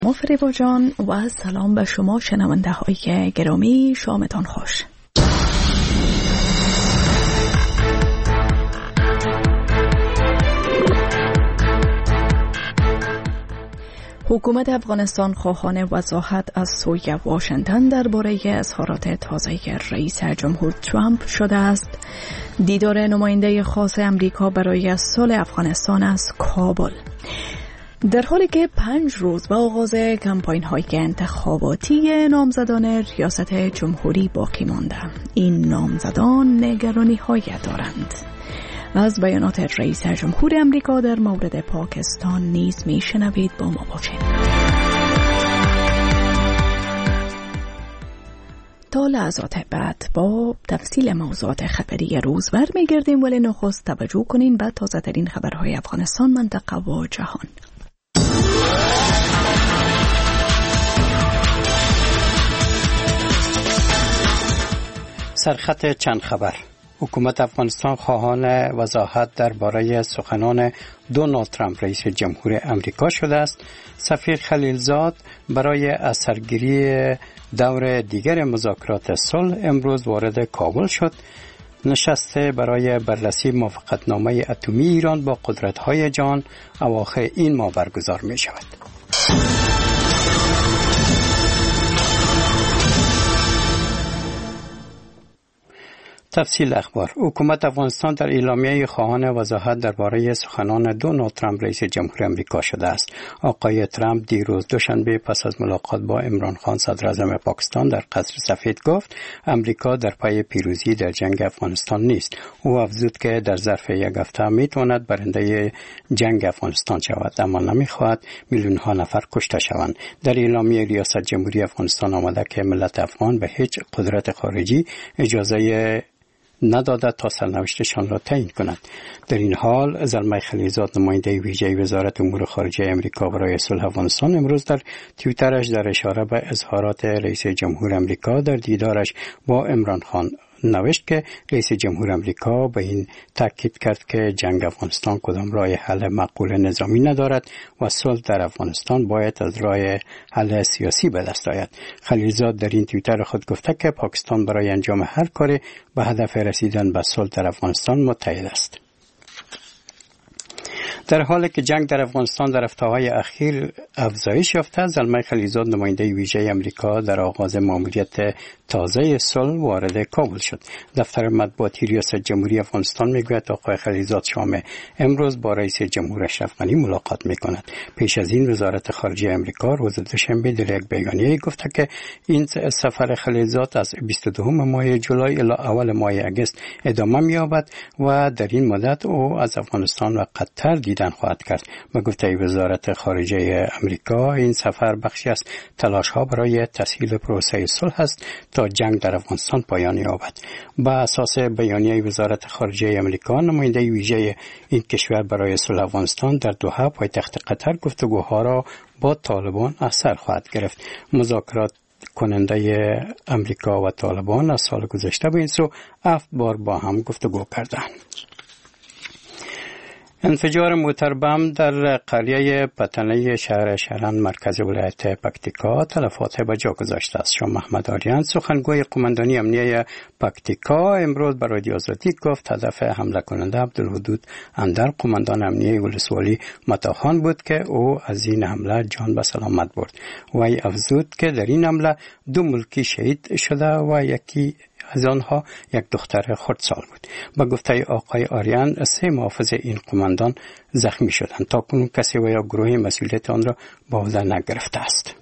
مفریبا جان و سلام به شما شنونده های گرامی، شامتان خوش. حکومت افغانستان خواهان وضاحت از سوی واشنگتن درباره اظهارات تازه رئیس جمهور ترامپ شده است. دیدار نماینده خاص امریکا برای صلح افغانستان از کابل. در حالی که 5 روز به آغاز کمپاین های انتخاباتی نامزدان ریاست جمهوری باقی مانده، این نامزدان نگرانی های دارند. از بیانات رئیس جمهور امریکا در مورد پاکستان نیز می شنوید. با ما باشید. تا لحظات بعد با تفصیل موضوعات خبری روز برمیگردیم، ولی نخست توجه کنین به تازه ترین خبرهای افغانستان، منطقه و جهان. سرخط چند خبر. حکومت افغانستان خواهان وضاحت درباره سخنان دونالد ترامپ رئیس جمهور امریکا شده است. سفیر خلیلزاد برای اثرگیری دور دیگر مذاکرات صلح امروز وارد کابل شد. نشسته برای بررسی موافقتنامه اتمی ایران با قدرت‌های جهان اواخر این ماه برگزار می شود. تفصیل اخبار. حکومت افغانستان در اعلامیه خواهان وضاحت درباره سخنان دونالد ترامپ رئیس جمهور امریکا شده است. آقای ترامپ دیروز دوشنبه پس از ملاقات با عمران خان صدر اعظم پاکستان در قصر سفید گفت امریکا در پای پیروزی در جنگ افغانستان نیست. او افزود که در ظرف یک هفته میتواند برنده جنگ افغانستان شود، اما نمیخواهد میلیون ها نفر کشته شوند. در اعلامیه ریاست جمهوری افغانستان آمده که ملت افغان به هیچ قدرت خارجی اجازه نداده تا سرنوشتشان را تعیین کند. در این حال زلمه خلیلزاد نماینده ویژه وزارت امور خارجه امریکا برای صلح افغانستان امروز در توییترش در اشاره به اظهارات رئیس جمهور امریکا در دیدارش با عمران خان نوشت که رئیس جمهور امریکا به این تاکید کرد که جنگ افغانستان کدام راه حل معقول نظامی ندارد و صلح در افغانستان باید از راه حل سیاسی به دست آید. خلیلزاد در این توییتر خود گفته که پاکستان برای انجام هر کاری به هدف رسیدن به صلح در افغانستان متحد است. در حالی که جنگ در افغانستان در هفته‌های اخیر افزایش یافته، زلمه خلیلزاد نماینده ویژه امریکا در آغاز ماموریت تازه صلح وارد کابل شد. دفتر مطبوعاتی ریاست جمهوری افغانستان میگوید آقای خلیلزاد شام امروز با رئیس جمهور اشرف غنی ملاقات میکند. پیش از این وزارت خارجه امریکا روز دوشنبه در یک بیانیه گفته که این سفر خلیلزاد از 22 ماه جولای الی اول ماه آگوست ادامه می‌یابد و در این مدت او از افغانستان و قطر دیدن خواهد کرد. به گفته وزارت خارجه امریکا این سفر بخشی از تلاش‌ها برای تسهیل پروسه صلح است تا جنگ در افغانستان پایان یابد. با اساس بیانیه وزارت خارجه امریکا، نماینده ویژه این کشور برای صلح افغانستان در دوحه پایتخت قطر گفتگوها را با طالبان از سر خواهد گرفت. مذاکرات کننده امریکا و طالبان از سال گذشته به این سو 7 بار با هم گفتگو کردند. انفجار موتر بم در قریه پتنه شهر شرن مرکز ولایت پکتیکا تلفات به جا گذاشته است. شاه محمد آریان سخنگوی قماندانی امنیه پکتیکا امروز به رادیو آزادی گفت هدف حمله کننده عبدالودود اندر قماندان امنیه ولسوالی متاخان بود که او از این حمله جان به سلامت برد. وی افزود که در این حمله 2 ملکی شهید شده و یکی از آنها یک دختر خردسال بود. با گفته آقای آریان 3 محافظ این قماندان زخمی شدند. تا کنون کسی و یا گروهی مسئولیت آن را به عهده نگرفته است.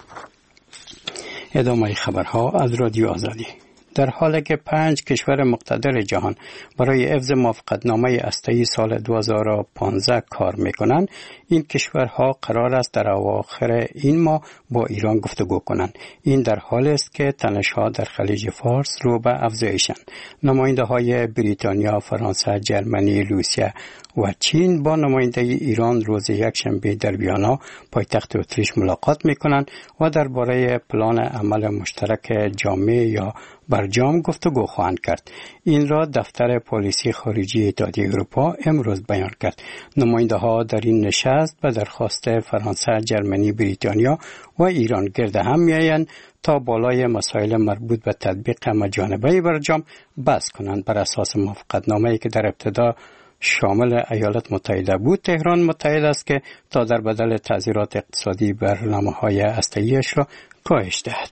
ادامه خبرها از رادیو آزادی. در حالی که 5 کشور مقتدر جهان برای حفظ موافقتنامه هسته‌ای سال 2015 کار می‌کنند، این کشورها قرار است در اواخر این ماه با ایران گفتگو کنند. این در حالی است که تنش‌ها در خلیج فارس رو به افزایشند. نماینده‌های بریتانیا، فرانسه، جرمنی، روسیه و چین با نماینده ایران روز یکشنبه در ویانا پایتخت اتریش ملاقات می‌کنند و درباره پلان عمل مشترک جامع یا برجام گفتگو خواهند کرد. این را دفتر پالیسی خارجی اتحادیه اروپا امروز بیان کرد. نماینده ها در این نشست به درخواست فرانسه، جرمنی، بریتانیا و ایران گرد هم میآیند تا بالای مسائل مربوط به تطبیق همه‌جانبه برجام بحث کنند. بر اساس موافقتنامه‌ای که در ابتدا شامل ایالات متحده بود، تهران متعهد است که تا در بدل تعزیرات اقتصادی برنامه‌های هسته‌ای‌اش را کاهش دهد.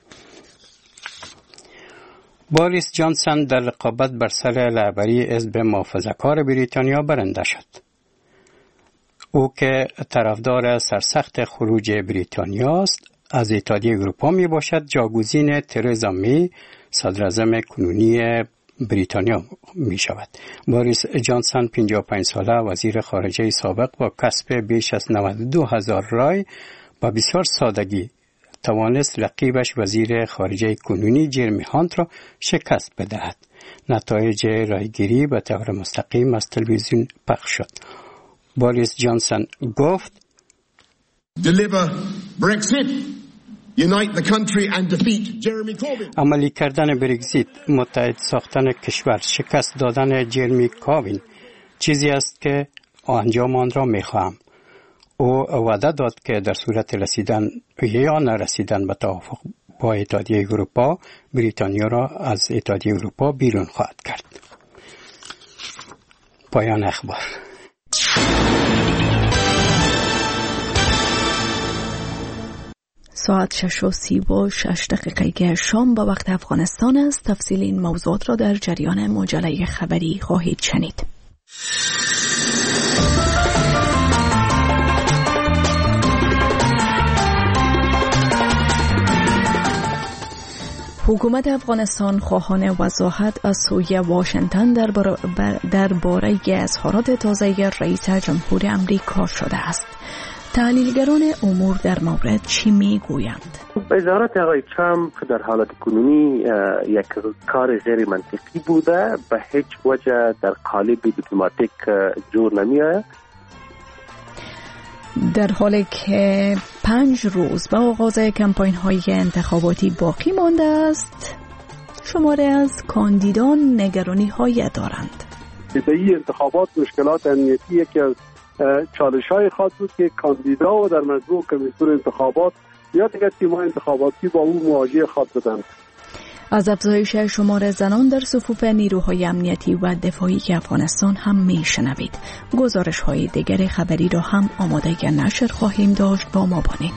بوریس جانسون در رقابت بر سر رهبری حزب محافظه‌کار بریتانیا برنده شد. او که طرفدار سرسخت خروج بریتانیا است، از اتحادیه اروپا می باشد جاگزین ترزا می، صدراعظم کنونی بریتانیا می شود. بوریس جانسون 55 ساله وزیر خارجه سابق با کسب بیش از 92,000 رای با بسیار سادگی توانست رقیبش وزیر خارجه کنونی جرمی هانت را شکست بدهد. نتایج رایگیری به طور مستقیم از تلویزیون پخش شد. بوریس جانسون گفت: Deliver Brexit, unite the country and defeat Jeremy Corbyn. عملی کردن برگزیت، متحد ساختن کشور، شکست دادن جرمی کوربین چیزی است که انجام آن را می‌خواهم. او وعده داد که در صورت رسیدن یا نرسیدن به توافق با اتحادیه اروپا، بریتانیا را از اتحادیه اروپا بیرون خواهد کرد. پایان اخبار. ساعت 6:36 شام به وقت افغانستان است. تفصیل این موضوعات را در جریان مجله خبری خواهید شنید. حکومت افغانستان خواهان وضاحت از سوی واشنگتن درباره اظهارات تازه رئیس جمهور آمریکا شده است. تحلیلگران امور در مورد چی میگویند؟ اظهارات آقای ترامپ در حالت کنونی یک کار غیر منطقی بوده، به هیچ وجه در قالب دیپلماتیک جور نمیآید. در حالی که 5 روز به آغاز کمپاین های انتخاباتی باقی مانده است، شماره از کاندیدان نگرانی های دارند. به این انتخابات مشکلات امنیتی یکی از چالش های خاص بود که کاندیدا و در مجموع کمیسیون انتخابات یا دیگر تیم‌های انتخاباتی با او مواجه خواهد بودند. از افزایش شمار زنان در صفوف نیروهای امنیتی و دفاعی افغانستان هم میشنوید. گزارش های دیگر خبری را هم آماده نشر خواهیم داشت. با ما باشید.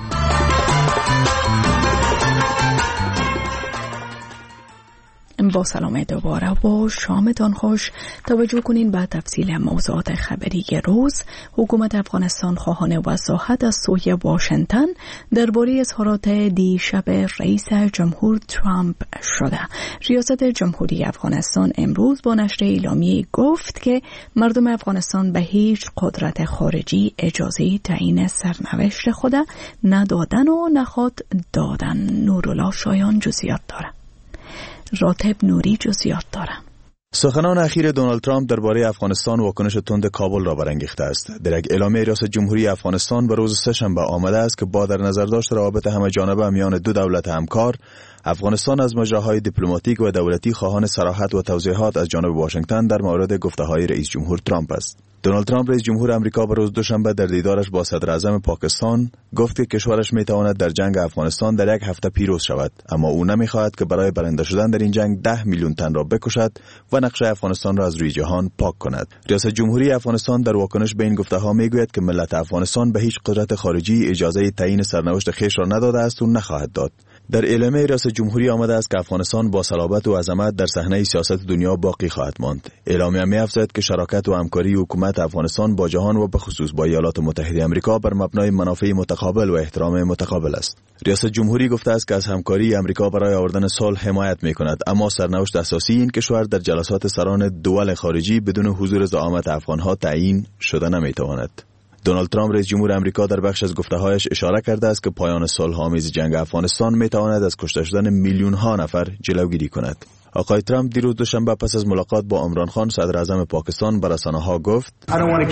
با سلام دوباره و شامتان خوش. توجه کنین به تفصیل موضوعات خبری روز. حکومت افغانستان خواهان وضاحت از سوی واشنگتن درباره اظهارات دیشب رئیس جمهور ترامپ شده. ریاست جمهوری افغانستان امروز با نشر اعلامیه گفت که مردم افغانستان به هیچ قدرت خارجی اجازه تعیین سرنوشت خود ندادن و نخواد دادن. نورالله شایان جزئیات داره. راتب نوری جزئیات دارم. سخنان اخیر دونالد ترامپ درباره افغانستان واکنش تند کابل را برانگیخته است. در یک اعلامیه ریاست جمهوری افغانستان به روز سه‌شنبه آمده است که با در نظر داشت روابط همه‌جانبه میان دو دولت همکار، افغانستان از مجراهای دیپلماتیک و دولتی خواهان صراحت و توضیحات از جانب واشنگتن در مورد گفته‌های رئیس جمهور ترامپ است. دونالد ترامپ رئیس جمهور آمریکا به روز دوشنبه در دیدارش با صدر اعظم پاکستان گفت که کشورش میتواند در جنگ افغانستان در یک هفته پیروز شود، اما او نمیخواهد که برای برنده شدن در این جنگ 10 میلیون تن را بکشد و نقشه افغانستان را از روی جهان پاک کند. ریاست جمهوری افغانستان در واکنش به این گفته‌ها میگوید که ملت افغانستان به هیچ قدرت خارجی اجازه تعیین سرنوشت خویش را نداده است و نخواهد داد. در اعلامیه ریاست جمهوری آمده است که افغانستان با صلابت و عظمت در صحنه سیاست دنیا باقی خواهد ماند. اعلامیه می‌افزاید که شراکت و همکاری حکومت افغانستان با جهان و به خصوص با ایالات متحده آمریکا بر مبنای منافع متقابل و احترام متقابل است. ریاست جمهوری گفته است که از همکاری آمریکا برای آوردن صلح حمایت می‌کند، اما سرنوشت اساسی این کشور در جلسات سران دول خارجی بدون حضور زعامت افغان‌ها تعیین شده نمی‌تواند. دونالد ترامپ رئیس جمهور آمریکا در بخش از گفته‌هایش اشاره کرده است که پایان صلح‌آمیز جنگ افغانستان می‌تواند از کشته شدن میلیون‌ها نفر جلوگیری کند. آقای ترامپ دیروز دوشنبه پس از ملاقات با عمران خان صدر اعظم پاکستان به رسانه‌ها گفت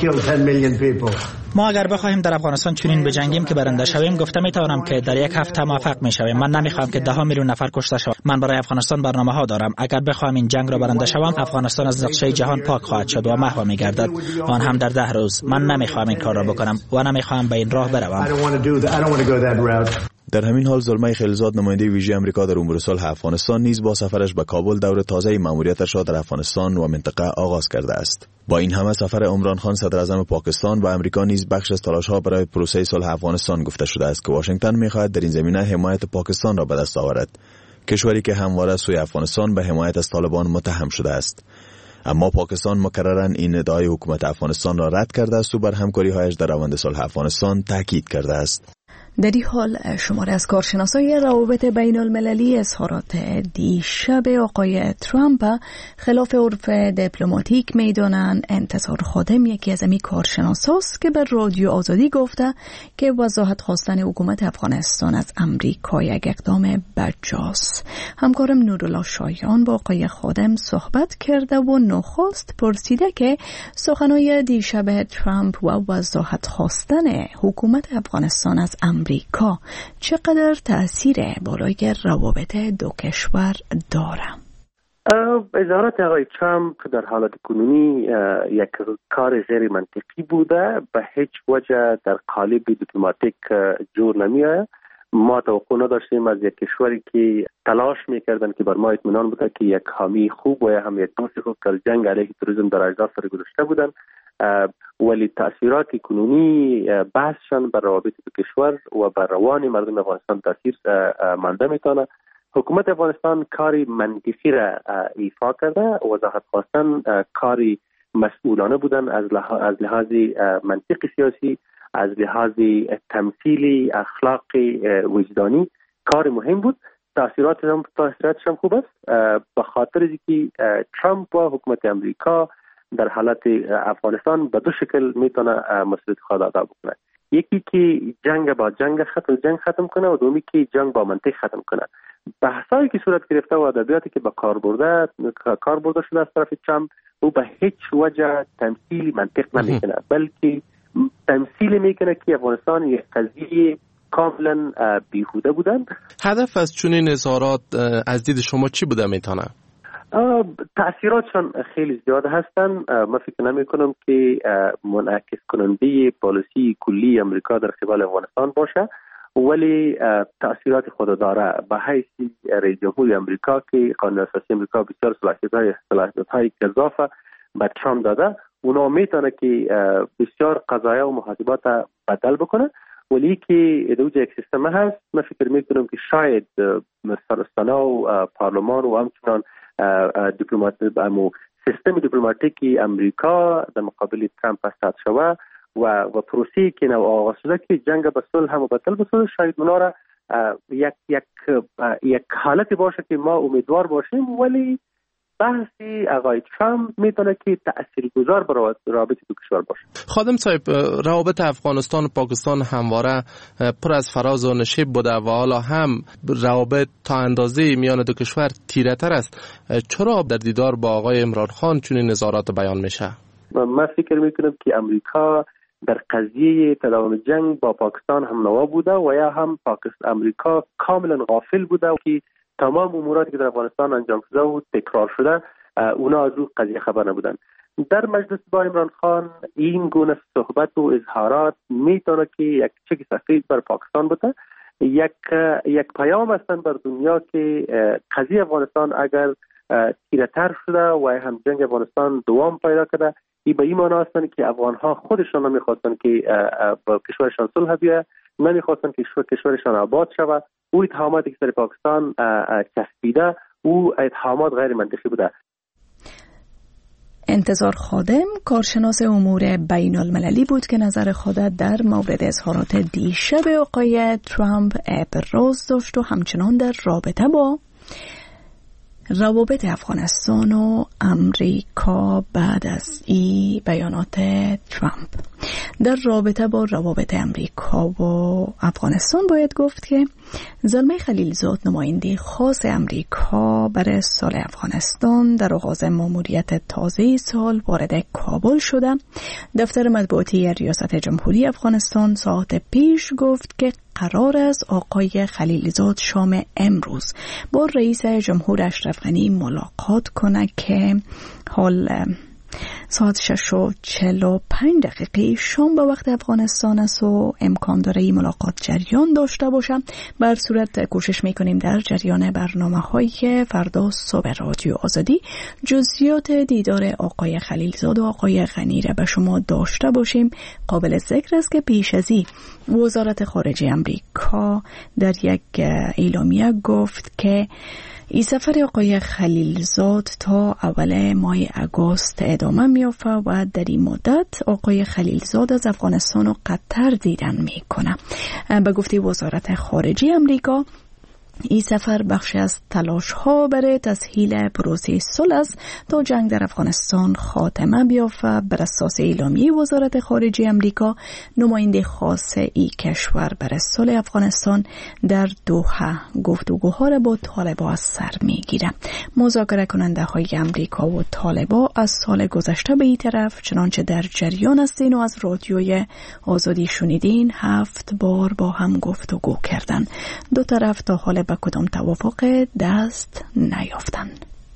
ما اگر بخواهیم در افغانستان چنین بجنگیم که برنده شویم، گفته میتوانم که در یک هفته موفق میشویم. من نمیخوام که 10 میلیون نفر کشته شوند. من برای افغانستان برنامه‌ها دارم. اگر بخواهم این جنگ را برنده شوم، افغانستان از نقشه جهان پاک خواهد شد و محو میگردد، آن هم در 10 روز. من نمیخوام این کار را بکنم و نمیخوام به این راه بروم. در همین حال زلمه خلیلزاد نماینده ویژه آمریکا در امور صلح افغانستان نیز با سفرش به کابل دور تازه مأموریتش را در افغانستان و منطقه آغاز کرده است. با این همه سفر عمران خان صدر اعظم پاکستان به آمریکا نیز بخش از تلاش‌ها برای پروسه صلح افغانستان گفته شده است که واشنگتن می‌خواهد در این زمینه حمایت پاکستان را به دست آورد، کشوری که همواره سوی افغانستان به حمایت از طالبان متهم شده است. اما پاکستان مکرراً این ادعای حکومت افغانستان را رد کرده است و بر همکاری‌هایش در روند صلح افغانستان تاکید کرده است. در این حال شماره از کارشناسای روابط بین المللی اظهارات دیشب آقای ترامپ خلاف عرف دیپلماتیک میدانند. انتصار خادم یکی از امی کارشناساست که به رادیو آزادی گفته که وضاحت خواستن حکومت افغانستان از امریکا یک اقدام بدجاست. همکارم نورالله شایان با آقای خادم صحبت کرده و نخست پرسیده که سخنهای دیشب ترامپ و وضاحت خواستن حکومت افغانستان از امریکا چقدر تأثیر بالای روابط دو کشور داره؟ اظهارات آقای ترامپ در حالت کنونی یک کار غیر منطقی بوده، به هیچ وجه در قالب دیپلماتیک جور نمیآید. ما توقع نداشتیم از یک کشوری که تلاش میکردن که بر ما اطمینان بوده که یک حامی خوب و هم یک دوست خوب در جنگ علیه تروریسم در اجزا سر گذاشته بودن، ولی تأثیرات کنونی بحثشان بر روابط دو کشور و بر روان مردم افغانستان تأثیر مانده میتونه. حکومت افغانستان کاری منطقی را ایفا کرده، وضاحت خواستن کاری مسئولانه بودن از لحاظ منطق سیاسی، از لحاظ تمثیلی اخلاقی وجدانی کار مهم بود. تأثیراتش هم خوب است، به خاطر اینکه ترامپ و حکومت امریکا در حالت افغانستان به دو شکل میتونه مسئولیت خود ادا بکنه. یکی که جنگ با جنگ ختم کنه و دومی که جنگ با منطق ختم کنه. بحثایی که صورت گرفته و ادبیاتی که به کار برده شده از طرف ترامپ او به هیچ وجه تمثیل منطق نمیکنه، بلکه تمثیل میکنه که افغانستان یک قضیه کاملا بیهوده بودن. هدف از چنین اظهارات از دید شما چی بوده میتونه؟ تأثیراتشان خیلی زیاد هستن. من فکر نمی کنم که منعکس کننده پالیسی کلی امریکا در قبال افغانستان باشه، ولی تأثیرات خود داره. به حیث رئیس جمهور امریکا که قانون اساسی امریکا بسیار صلاحیت‌های اضافه به ترامپ داده، اونا میتونه که بسیار قضایا و محاسبات بدل بکنه، ولی که دوجه یک سیستم هست. من فکر میکنم که شاید سرستانه و پارلمان و همچنان سیستم دیپلماتیکی امریکا در مقابل ترامپ استاد شوه و پروسه‌ای که نو آغاز شده که جنگ به صلح هم بدل بشه، شاید اونا را یک حالتی باشه که ما امیدوار باشیم، ولی بحثی آقای ترامپ میتونه که تاثیرگذار بر روابط دو کشور باشه. خادم صاحب، روابط افغانستان و پاکستان همواره پر از فراز و نشیب بوده و حالا هم روابط تا اندازه میان دو کشور تیره‌تر است. چرا در دیدار با آقای عمران خان چنین نظارات بیان میشه؟ من فکر میکنم که امریکا در قضیه تداوم جنگ با پاکستان هم نوا بوده و یا هم امریکا کاملا غافل بوده و که تمام اموراتی که در افغانستان انجام شده و تکرار شده اونا از اون قضیه خبر نبودن. در مجلس با عمران خان این گونه صحبت و اظهارات میتونه که یک چک سفید بر پاکستان بوده، یک پیام هستن بر دنیا که قضیه افغانستان اگر تیره‌تر شده و هم جنگ افغانستان دوام پیدا کرده، این به این معنی هستن که افغانها خودشان نمیخواستن که با کشورشان صلح بیاید، نمیخواستن که کشورشان آباد شود. او اتهاماتی که در پاکستان چسبیده او اتهامات غیر منطقی بوده. انتظار خادم کارشناس امور بین المللی بود که نظر خود در مورد اظهارات دیشب آقای ترامپ ابراز داشت و همچنان در رابطه با روابط افغانستان و امریکا بعد از این بیانات ترامپ. در رابطه با روابط امریکا و افغانستان باید گفت که زلمه خلیلزاد نماینده خاص امریکا برای سال افغانستان در آغاز ماموریت تازه سال وارد کابل شده. دفتر مطبوعاتی ریاست جمهوری افغانستان ساعت پیش گفت که قرار است آقای خلیلزاد شام امروز با رئیس جمهور اشرف غنی ملاقات کنه که حال ساعت 6:45 شام به وقت افغانستان است و امکان داره این ملاقات جریان داشته باشه. بر صورت کوشش میکنیم در جریان برنامه‌های فردا صبح رادیو آزادی جزئیات دیدار آقای خلیلزاد و آقای غنی را به شما داشته باشیم. قابل ذکر است که پیش از این وزارت خارجه امریکا در یک اعلامیه گفت که این سفر آقای خلیلزاد تا اول ماه اگست ادامه میافته و در این مدت آقای خلیلزاد از افغانستان و قطر دیدن میکنه. به گفته وزارت خارجه امریکا این سفر بخشی از تلاش ها برای تسهیل پروسه صلح است تا جنگ در افغانستان خاتمه بیافته. بر اساس اعلامیه وزارت خارجه امریکا نماینده خاص این کشور برای صلح افغانستان در دوحه گفتگوها را با طالبان از سر میگیره. مذاکره کننده های امریکا و طالبان از سال گذشته به این طرف چنانچه در جریان هستین و از رادیوی آزادی شنیدین 7 بار با هم گفتگو کردن. دو طرف تا حال به کدام توافق دست نیافتن.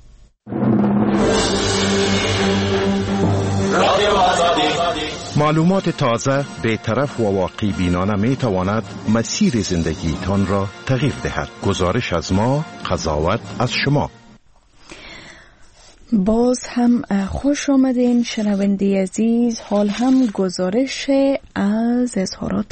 معلومات تازه، بی‌طرف و واقعی بینانه می تواند مسیر زندگیتان را تغییر دهد. گزارش از ما، قضاوت از شما. باز هم خوش آمدین شنونده عزیز. حال هم گزارش از اظهارات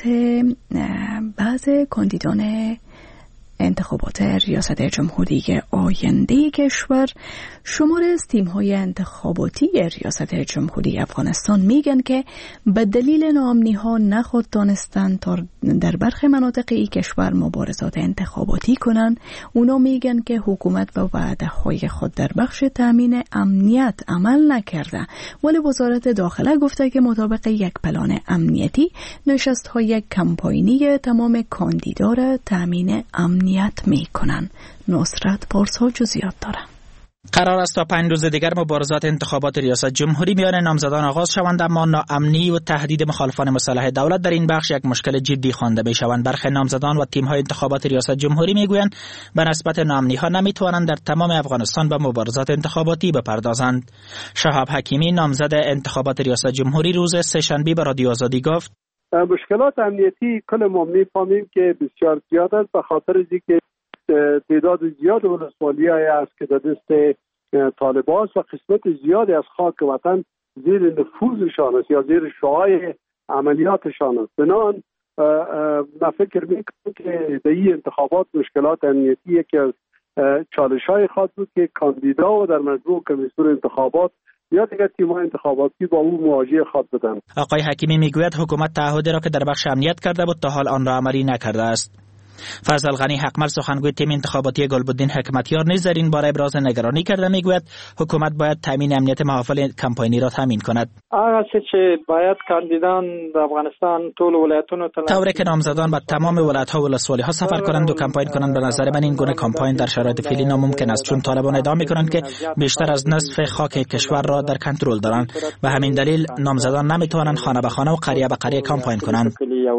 بعض کاندیدان انتخابات ریاست جمهوری آینده کشور. شمار از تیم‌های انتخاباتی ریاست جمهوری افغانستان میگن که به دلیل ناامنی‌ها نخود دانستن تا در برخی مناطق این کشور مبارزات انتخاباتی کنند. اونا میگن که حکومت به وعده‌های خود در بخش تامین امنیت عمل نکرده، ولی وزارت داخله گفته که مطابق یک پلان امنیتی نشست‌های کمپاینی تمام کاندیدا را تامین امنیت میکنن. نصرت پارسا جزئیات داره. قرار است تا 5 روز دیگر مبارزات انتخابات ریاست جمهوری میان نامزدان آغاز شوند، اما ناامنی و تهدید مخالفان مسلح دولت در این بخش یک مشکل جدی خوانده میشوند. برخی نامزدان و تیم‌های انتخابات ریاست جمهوری میگویند به نسبت ناامنی‌ها نمیتوانند در تمام افغانستان به مبارزات انتخاباتی بپردازند. شهاب حکیمی نامزد انتخابات ریاست جمهوری روز سه‌شنبه به رادیو آزادی گفت: مشکلات امنیتی کل ما میفهمیم که بسیار زیاد است، به خاطر اینکه تعداد زیاد ولسوالی‌های است که در دست طالبان است و قسمت زیادی از خاک وطن زیر نفوذشان است یا زیر شعاع عملیاتشان است. بنابراین من فکر میکنم که در این انتخابات مشکلات امنیتی یکی از چالش‌های خاص بود که کاندیدا و در مجموع کمیسیون انتخابات یا دیگر تیم‌های انتخاباتی با او مواجه خواهد بودند. آقای حکیمی میگوید حکومت تعهدی را که در بخش امنیت کرده بود تا حال آن را عملی نکرده است. فضل غنی حقمل سخنگوی تیم انتخاباتی گلبدین حکمتیار نیز در این باره ابراز نگرانی کرده. میگوید حکومت باید تامین امنیت محافل کمپاینی را تامین کند. هغه چې باید کاندیدان در افغانستان ټول ولایتونو ته طوری که نامزدان به تمام ولایت‌ها و ولسوالی‌ها سفر کنند و کمپاین کنند. به نظر من این گونه کمپاین در شرایط فعلی ناممکن است، چون طالبان ادعا می‌کنند که بیشتر از نصف خاک کشور را در کنترل دارند و همین دلیل نامزدان نمی‌توانند خانه به خانه و قریه به قریه کمپاین کنند.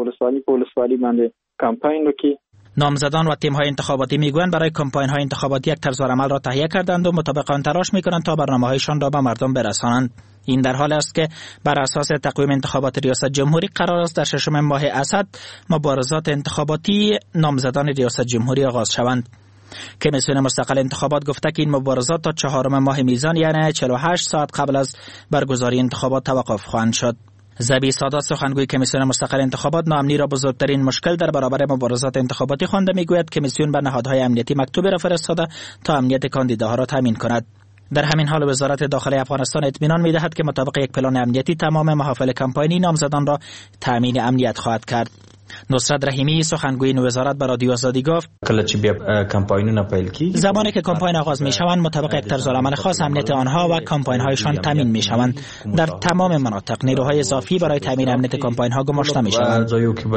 نامزدان و تیم‌های انتخاباتی میگویند برای کمپاین‌های انتخاباتی یک طرز عمل را تهیه کردند و مطابق آن تلاش می‌کنند تا برنامه‌هایشان را به مردم برسانند. این در حال است که بر اساس تقویم انتخابات ریاست جمهوری قرار است در 6 ماه اسد مبارزات انتخاباتی نامزدان ریاست جمهوری آغاز شوند. کمیسیون مستقل انتخابات گفته که این مبارزات تا 4 ماه میزان یعنی 48 ساعت قبل از برگزاری انتخابات توقف خواهند شد. زبی سادات سخنگوی کمیسیون مستقل انتخابات ناامنی را بزرگترین مشکل در برابر مبارزات انتخاباتی خوانده. میگوید کمیسیون به نهادهای امنیتی مکتوبی را فرستاده تا امنیت کاندیداها را تامین کند. در همین حال وزارت داخله افغانستان اطمینان می‌دهد که مطابق یک پلان امنیتی تمام محافل کمپاینی نامزدان را تامین امنیت خواهد کرد. نصرت رحیمی سخنگوی وزارت به رادیو آزادی گفت زمانی که کمپاین آغاز می شوند مطابق یک طرزالعمل خاص امنیت آنها و کمپاین هایشان تامین می شوند. در تمام مناطق نیروهای اضافی برای تامین امنیت کمپاین ها گماشته می شوند.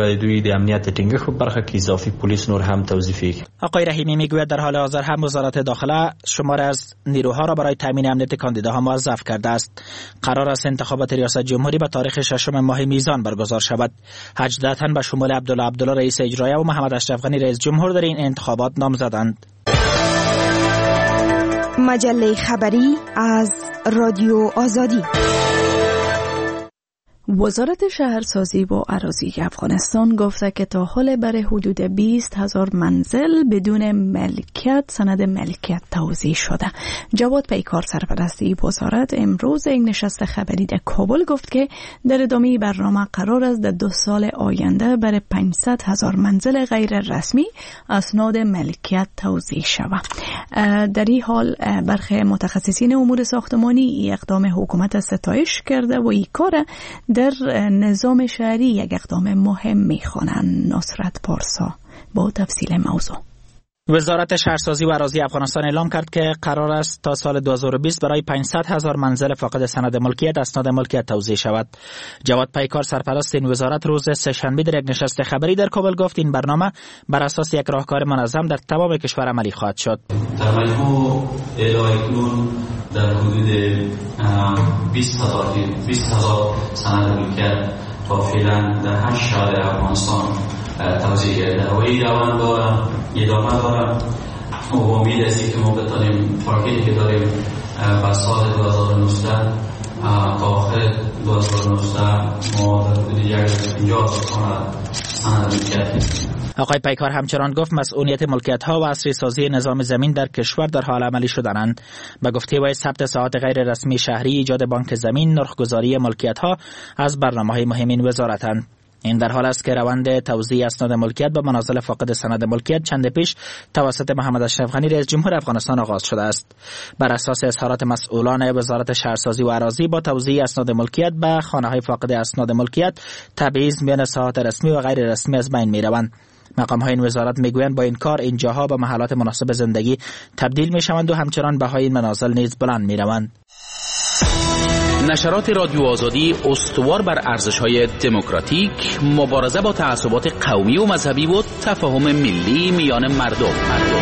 آقای رحیمی می گوید در حال حاضر هم وزارت داخله شمار از نیروها را برای تامین امنیت کاندیداها موظف کرده است. قرار است انتخابات ریاست جمهوری به تاریخ 6 ماه میزان برگزار شود. 18 تن به شمول عبدالله رئیس اجرایی و محمد اشرف غنی رئیس جمهور در این انتخابات نامزدند. مجله خبری از رادیو آزادی. وزارت شهرسازی و اراضی افغانستان گفته که تا حال برای حدود 20,000 منزل بدون ملکیت سند ملکیت توزیع شده. جواد پیکار سرپرستی وزارت امروز یک نشست خبری در کابل گفت که در ادامه برنامه قرار است در 2 سال آینده برای 500,000 منزل غیر رسمی اسناد ملکیت توزیع شود. در این حال برخی متخصصین امور ساختمانی اقدام حکومت ستایش کرده و این کار در نظام شهری یک اقدام مهم می‌خوانند. نصرت پارسا با تفصیل موضوع. وزارت شهرسازی و اراضی افغانستان اعلام کرد که قرار است تا سال 2020 برای 500,000 منزل فاقد سند ملکیت اسناد ملکیت توزیع شود. جواد پیکار سرپرست این وزارت روز سه‌شنبه در یک نشست خبری در کابل گفت این برنامه بر اساس یک راهکار منظم در تمام کشور عملی خواهد شد. در مجموع اکنون در حدود 20,000 سند ملکیت تا فعلا در 8 شهر افغانستان توزیع کرده و این روند دارم ادامه دارم و امید است که ما بتانیم تارگتی که داریم بر سال 2019 تا آخر 2019 ما در حدود 50,000 سند ملکیت. آقای پیکار همچنان گفت مسئولیت ملکیت ها و عصری سازی نظام زمین در کشور در حال عملی شدنند. به گفته وی ثبت ساعات غیر رسمی شهری، ایجاد بانک زمین، نرخگذاری ملکیت ها از برنامه‌های مهم این وزارتند. این در حال است که روند توزیع اسناد ملکیت به منازل فاقد سند ملکیت چند پیش توسط محمد اشرف غنی رئیس جمهور افغانستان آغاز شده است. بر اساس اظهارات مسئولان وزارت شهرسازی و اراضی با توزیع اسناد ملکیت به خانه‌های فاقد اسناد ملکیت تبعیض میان ساعات رسمی و غیر رسمی از بین میروند. مقام‌های این وزارت میگویند با این کار اینجاها به محلات مناسب زندگی تبدیل میشوند و همچنان بهای این منازل نیز بلند میروند. نشرات رادیو آزادی استوار بر ارزش‌های دموکراتیک، مبارزه با تعصبات قومی و مذهبی و تفاهم ملی میان مردم.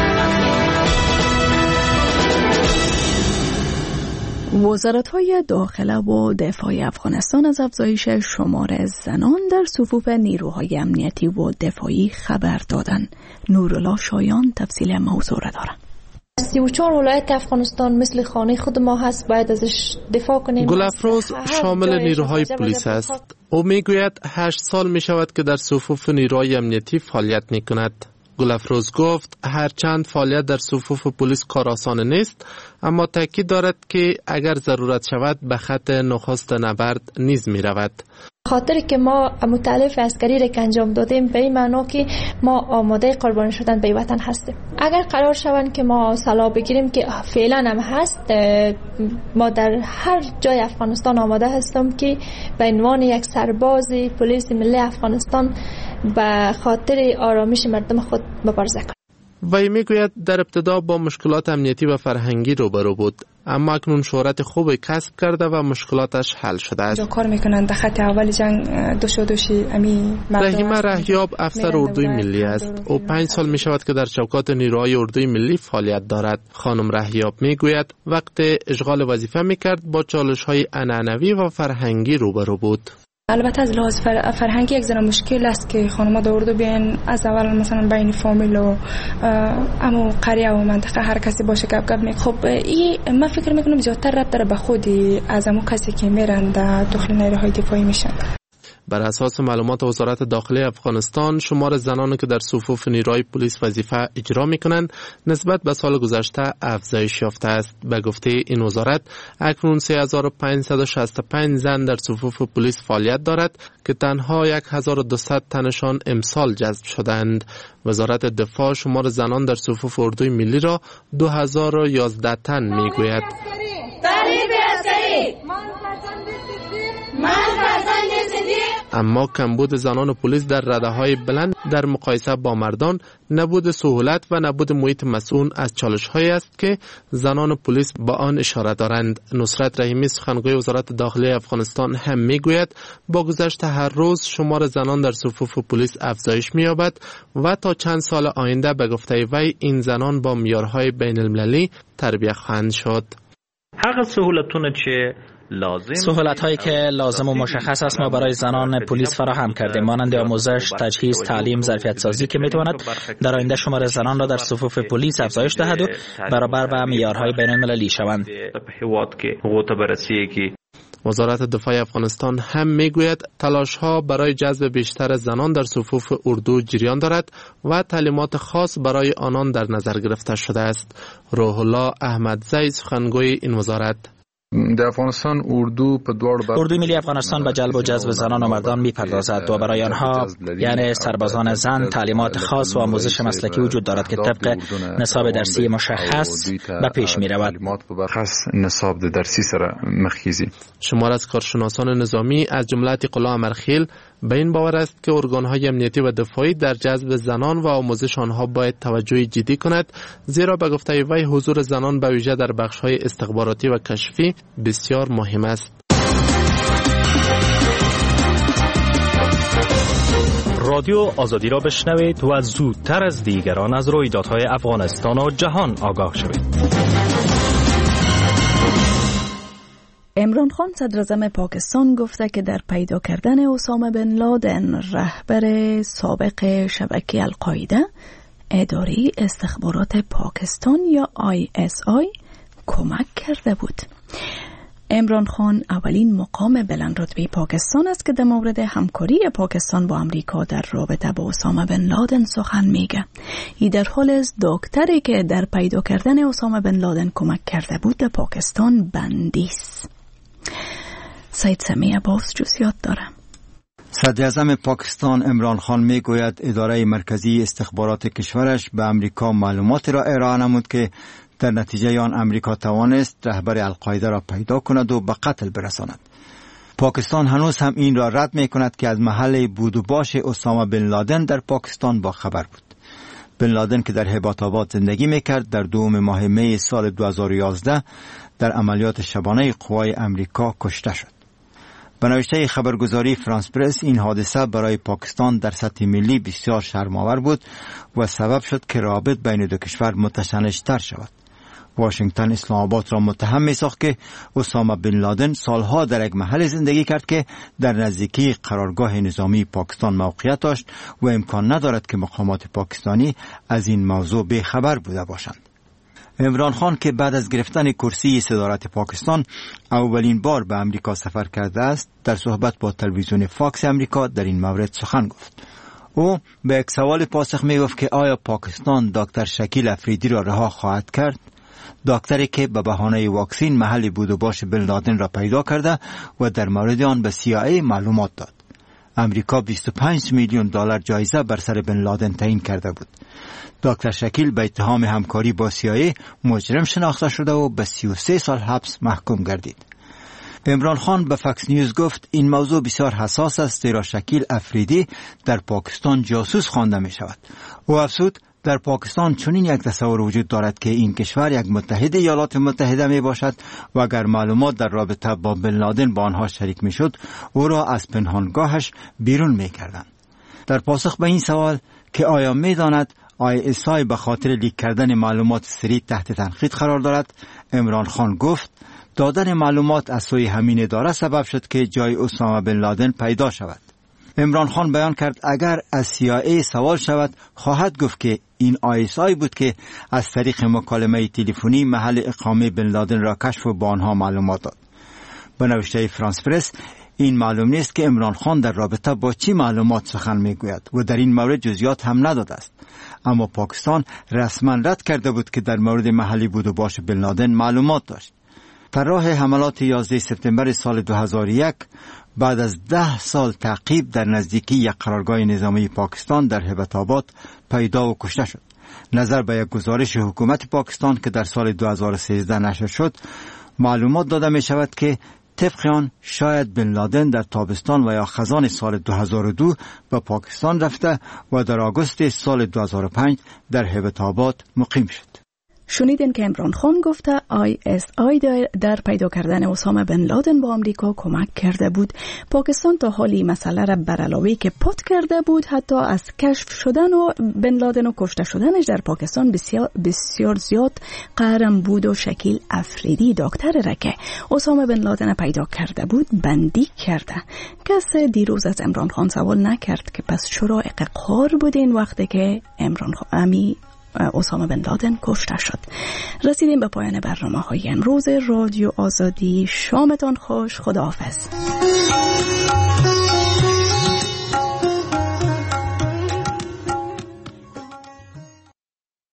وزارت‌های داخله و دفاع افغانستان از افزایش شمار زنان در صفوف نیروهای امنیتی و دفاعی خبر دادند. نورالله شایان تفصیل موضوع را دارد. 34 ولایت افغانستان مثل خانه خود ما هست، باید ازش دفاع کنیم. گلافروز شامل نیروهای پلیس است. او میگوید 8 سال می شود که در صفوف نیروهای امنیتی فعالیت می کند. گلافروز گفت هرچند فعالیت در صفوف پلیس کار آسان نیست، اما تاکید دارد که اگر ضرورت شود به خط نخست نبرد نیز می رود. خاطر که ما متعلف عسکری را که انجام دادیم به این معنا که ما آماده قربانی شدن به وطن هستیم. اگر قرار شوند که ما سلاح بگیریم که فعلا هم هست، ما در هر جای افغانستان آماده هستم که به عنوان یک سرباز پلیس ملی افغانستان به خاطر آرامش مردم خود مبارزه کنیم. وی میگوید در ابتدا با مشکلات امنیتی و فرهنگی روبرو بود، اما اکنون شهرت خوبی کسب کرده و مشکلاتش حل شده است. کار میکنن در خط اول جنگ دوشی رحیمه رهیاب افسر اردوی ملی است. او 5 سال می شود که در چوکات نیروهای اردوی ملی فعالیت دارد. خانم رهیاب میگوید وقت اشغال وظیفه میکرد با چالش‌های عنعنوی و فرهنگی روبرو بود. البته از لحاظ فرهنگی یک ذره مشکل است که خانم‌ها در اردو بیان از اول مثلا بین فامیل و امو قریه و منطقه هر کسی باشه گپ می. خب این من فکر میکنم زیادتر ربط داره به خودی از امو کسی که میرن در داخل نیروهای دفاعی میشن. بر اساس معلومات وزارت داخلی افغانستان، شمار زنانی که در صفوف نیروهای پلیس وظیفه اجرا میکنند نسبت به سال گذشته افزایش یافته است. به گفته این وزارت اکنون 3565 زن در صفوف پلیس فعالیت دارد که تنها 1200 تنشان امسال جذب شدند. وزارت دفاع شمار زنان در صفوف اردوی ملی را 2011 تن میگوید. تعریف عسکری من فرزند صدیق اما کمبود زنان پلیس در رده‌های بلند در مقایسه با مردان، نبود سهولت و نبود محیط مسئول از چالش‌هایی است که زنان پلیس با آن اشاره دارند. نصرت رحیمی سخنگوی وزارت داخلی افغانستان هم میگوید با گذشت هر روز شمار زنان در صفوف پلیس افزایش می‌یابد و تا چند سال آینده به گفته وی این زنان با معیارهای بین‌المللی تربیت خواهند شد. هغه سهولتونه چې سهولت هایی که لازم و مشخص است ما برای زنان پلیس فراهم کردیم، مانند آموزش، تجهیز، تعلیم، ظرفیت سازی که میتواند در آینده شمار زنان را در صفوف پلیس افزایش دهد و برابر با معیارهای بین المللی شوند. وزارت دفاع افغانستان هم میگوید تلاش‌ها برای جذب بیشتر زنان در صفوف اردو جریان دارد و تعلیمات خاص برای آنان در نظر گرفته شده است. روح الله احمدزی سخنگوی این وزارت: در افغانستان اردوی ملی افغانستان به جلب و جذب زنان و مردان می‌پردازد و برای آنها یعنی سربازان زن تعلیمات خاص و آموزش مسلکی وجود دارد که طبق نصاب درسی مشخص به پیش می‌رود. نصاب درسی سره مخکیزی. شمار از کارشناسان نظامی از جمله عتیق‌الله امرخیل به این باور است که ارگان‌های امنیتی و دفاعی در جذب زنان و آموزش آنها باید توجه جدی کند، زیرا به گفته وی حضور زنان به ویژه در بخش‌های استخباراتی و کشفی بسیار مهم است. رادیو آزادی را بشنوید و زودتر از دیگران از رویدادهای افغانستان و جهان آگاه شوید. عمران خان صدراعظم پاکستان گفته که در پیدا کردن اسامه بن لادن رهبر سابق شبکه القاعده اداره استخبارات پاکستان یا ISI کمک کرده بود. عمران خان اولین مقام بلند رتبه پاکستان است که در مورد همکاری پاکستان با امریکا در رابطه با اسامه بن لادن سخن میگه. این در حال است دکتری که در پیدا کردن اسامه بن لادن کمک کرده بود در پاکستان بندی است. سید سمی عباس جزئیات داره. صدراعظم پاکستان عمران خان میگوید اداره مرکزی استخبارات کشورش به امریکا معلومات را ارائه نمود که در نتیجه آن امریکا توانست رهبر القاعده را پیدا کند و به قتل برساند. پاکستان هنوز هم این را رد می کند که از محل بود و باش اسامه بن لادن در پاکستان با خبر بود. بن لادن که در هبات آباد زندگی می کرد در دوم ماه می سال 2011 در عملیات شبانه قوای امریکا کشته شد. به نوشته خبرگزاری فرانس پرس این حادثه برای پاکستان در سطح ملی بسیار شرم‌آور بود و سبب شد که روابط بین دو کشور متشنج‌تر شود. واشنگتن اسلام آباد را متهم می‌ساخت که اسامه بن لادن سالها در یک محل زندگی کرد که در نزدیکی قرارگاه نظامی پاکستان موقعیت داشت و امکان ندارد که مقامات پاکستانی از این موضوع بی‌خبر بوده باشند. عمران خان که بعد از گرفتن کرسی صدارت پاکستان اولین بار به امریکا سفر کرده است، در صحبت با تلویزیون فاکس امریکا در این مورد سخن گفت. او به یک سوال پاسخ می گفت که آیا پاکستان دکتر شکیل افریدی را رها خواهد کرد؟ دکتری که به بهانه واکسین محل بود و باش بن لادن را پیدا کرده و در مورد آن به CIA معلومات داد. امریکا 25 میلیون دلار جایزه بر سر بن لادن تعیین کرده بود. دکتر شکیل به اتهام همکاری با CIA مجرم شناخته شده و به 33 سال حبس محکوم گردید. عمران خان به فاکس نیوز گفت این موضوع بسیار حساس است زیرا شکیل افریدی در پاکستان جاسوس خوانده می شود. او افزود در پاکستان چنین یک تصور وجود دارد که این کشور یک متحد ایالات متحده می باشد و اگر معلومات در رابطه با بن لادن با آنها شریک می شد او را از پنهانگاهش بیرون می کردند. در پاسخ به این سوال که آیا می داند ISI به خاطر لیک کردن معلومات سری تحت تنقید قرار دارد، عمران خان گفت دادن معلومات از سوی همین اداره سبب شد که جای اسامه بن لادن پیدا شود. عمران خان بیان کرد اگر از CIA سوال شود خواهد گفت که این ISI بود که از طریق مکالمه تلفنی محل اقامه بن لادن را کشف و با آنها معلومات داد. به نوشته فرانس پرس این معلوم نیست که عمران خان در رابطه با چی معلومات سخن میگوید و در این مورد جزئیات هم نداده است. اما پاکستان رسما رد کرده بود که در مورد محلی بود و باش بن لادن معلومات داشت. طراح حملات 11 سپتامبر سال 2001 بعد از 10 سال تعقیب در نزدیکی یک قرارگاه نظامی پاکستان در هبت آباد پیدا و کشته شد. نظر به یک گزارش حکومت پاکستان که در سال 2013 نشر شد معلومات داده می شود که طبق آن شاید بن لادن در تابستان و یا خزان سال 2002 به پاکستان رفته و در آگوست سال 2005 در هیبت آباد مقیم شد. شنیدین که عمران خان گفته ISI در پیدا کردن اسامه بن لادن با آمریکا کمک کرده بود. پاکستان تا حالی مسئله را بر علاوه که پت کرده بود، حتی از کشف شدن و بن لادن و کشته شدنش در پاکستان بسیار زیاد قرم بود و شکیل افریدی دکتر را که اسامه بن لادن پیدا کرده بود بندی کرده. کسی دیروز از عمران خان سوال نکرد که پس چرا اقرار بود این وقتی که عمران خان اسامه بن لادن کشته شد. رسیدیم به پایان برنامه‌های امروز رادیو آزادی. شامتان خوش. خداحافظ.